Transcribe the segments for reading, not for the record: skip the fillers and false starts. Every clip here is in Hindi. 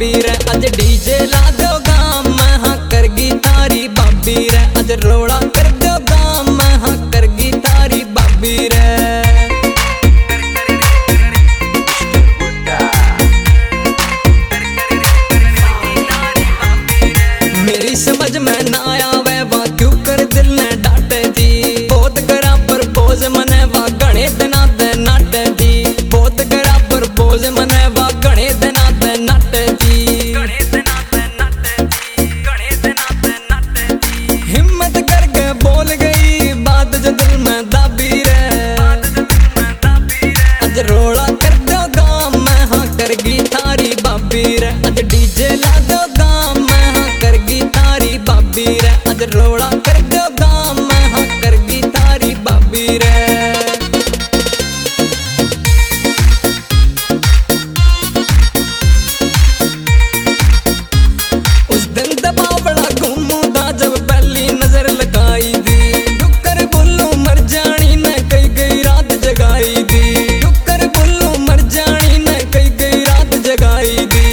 भाभी रे अज डीजे ला दो गाम में हाँ करगी तारी भाभी रे अज रोड़ा कर दो गाम में हाँ करगी तारी भाभी रे। मेरी समझ में ना आवे वा क्यों कर दिल ने डांटे दी बहुत करा प्रपोज मने वा घणे दिना दे नाटे दी बहुत करा प्रपोज मने वा घणे दिना दे नाटे दी हिम्मत करके बोल गई बात जो दिल में दाबी रे अज रोड़ा कर दो गाम में हाँ करगी तारी भाभी रे अज डीजे ला दो गाम में हाँ करगी तारी भाभी रे अज रोड़ा कर दो गाम में हाँ करगी तारी भाभी रे। उस दिन दबावड़ा घूमूदा जब पहली नजर लगाई दी डुक्कर बोलू मर जानी ने कई गई रात जगाई दी डुक्कर बोलू मर जानी ने कई गई रात जगाई दी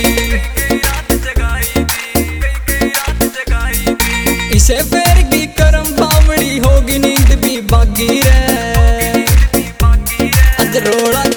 इसे फेर की करम बावड़ी होगी नींद भी बागी रे अज रोड़ा